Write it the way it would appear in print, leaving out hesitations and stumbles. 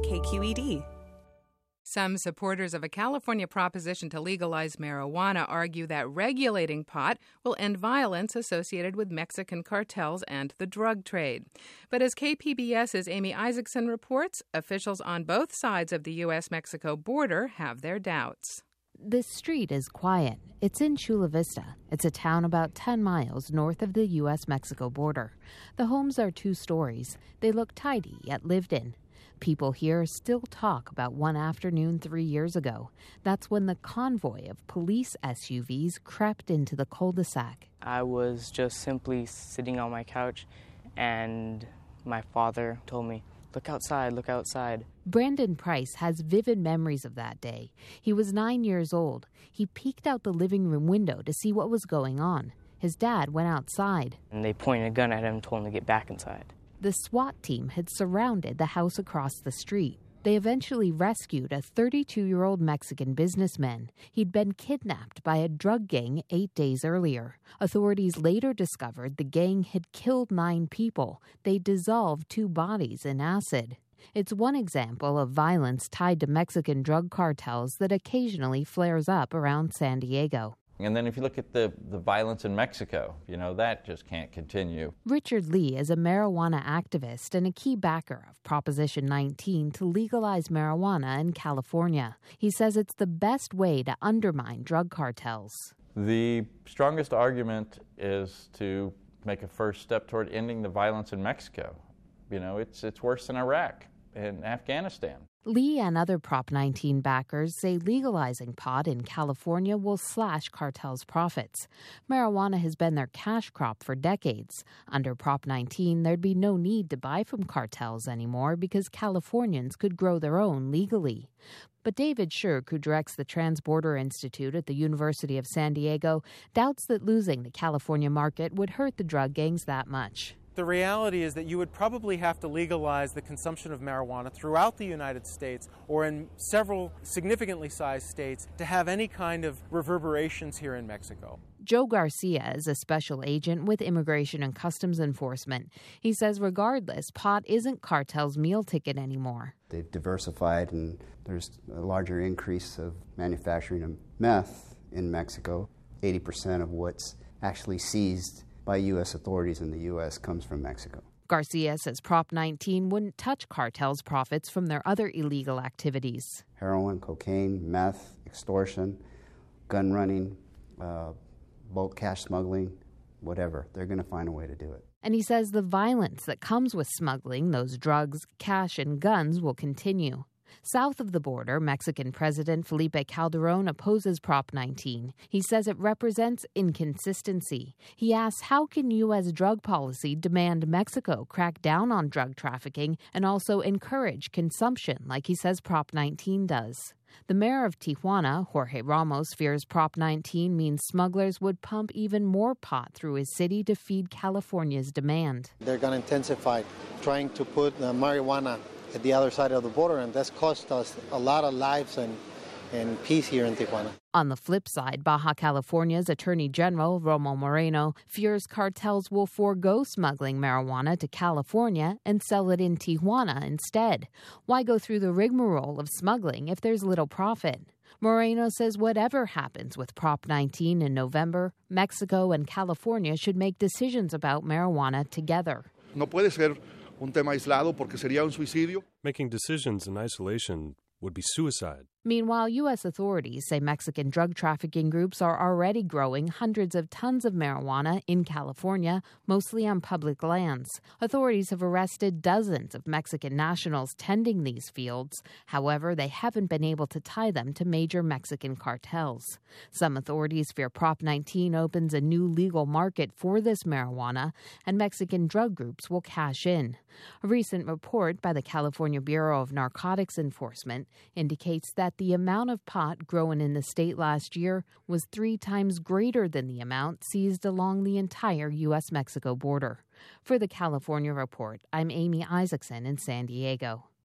KQED. Some supporters of a California proposition to legalize marijuana argue that regulating pot will end violence associated with Mexican cartels and the drug trade. But as KPBS's Amy Isaacson reports, officials on both sides of the U.S.-Mexico border have their doubts. This street is quiet. It's in Chula Vista. It's a town about 10 miles north of the U.S.-Mexico border. The homes are 2 stories. They look tidy yet lived in. People here still talk about one afternoon 3 years ago. That's when the convoy of police SUVs crept into the cul-de-sac. I was just simply sitting on my couch, and my father told me, "Look outside, look outside." Brandon Price has vivid memories of that day. He was 9 years old. He peeked out the living room window to see what was going on. His dad went outside. And they pointed a gun at him and told him to get back inside. The SWAT team had surrounded the house across the street. They eventually rescued a 32-year-old Mexican businessman. He'd been kidnapped by a drug gang 8 days earlier. Authorities later discovered the gang had killed 9 people. They dissolved 2 bodies in acid. It's one example of violence tied to Mexican drug cartels that occasionally flares up around San Diego. And then if you look at the violence in Mexico, that just can't continue. Richard Lee is a marijuana activist and a key backer of Proposition 19 to legalize marijuana in California. He says it's the best way to undermine drug cartels. The strongest argument is to make a first step toward ending the violence in Mexico. It's worse than Iraq and Afghanistan. Lee and other Prop 19 backers say legalizing pot in California will slash cartels' profits. Marijuana has been their cash crop for decades. Under Prop 19, there'd be no need to buy from cartels anymore because Californians could grow their own legally. But David Shirk, who directs the Transborder Institute at the University of San Diego, doubts that losing the California market would hurt the drug gangs that much. The reality is that you would probably have to legalize the consumption of marijuana throughout the United States or in several significantly sized states to have any kind of reverberations here in Mexico. Joe Garcia is a special agent with Immigration and Customs Enforcement. He says regardless, pot isn't cartel's meal ticket anymore. They've diversified and there's a larger increase of manufacturing of meth in Mexico. 80% of what's actually seized by U.S. authorities in the U.S. comes from Mexico. Garcia says Prop 19 wouldn't touch cartels' profits from their other illegal activities. Heroin, cocaine, meth, extortion, gun running, bulk cash smuggling, whatever. They're going to find a way to do it. And he says the violence that comes with smuggling those drugs, cash, and guns will continue. South of the border, Mexican President Felipe Calderón opposes Prop 19. He says it represents inconsistency. He asks how can U.S. drug policy demand Mexico crack down on drug trafficking and also encourage consumption like he says Prop 19 does. The mayor of Tijuana, Jorge Ramos, fears Prop 19 means smugglers would pump even more pot through his city to feed California's demand. They're going to intensify trying to put the marijuana at the other side of the border, and that's cost us a lot of lives and peace here in Tijuana. On the flip side, Baja California's Attorney General, Romo Moreno, fears cartels will forego smuggling marijuana to California and sell it in Tijuana instead. Why go through the rigmarole of smuggling if there's little profit? Moreno says whatever happens with Prop 19 in November, Mexico and California should make decisions about marijuana together. No puede ser un tema aislado porque sería un suicidio. Making decisions in isolation would be suicide. Meanwhile, U.S. authorities say Mexican drug trafficking groups are already growing hundreds of tons of marijuana in California, mostly on public lands. Authorities have arrested dozens of Mexican nationals tending these fields. However, they haven't been able to tie them to major Mexican cartels. Some authorities fear Prop 19 opens a new legal market for this marijuana, and Mexican drug groups will cash in. A recent report by the California Bureau of Narcotics Enforcement indicates that the amount of pot grown in the state last year was 3 times greater than the amount seized along the entire U.S.-Mexico border. For the California Report, I'm Amy Isaacson in San Diego.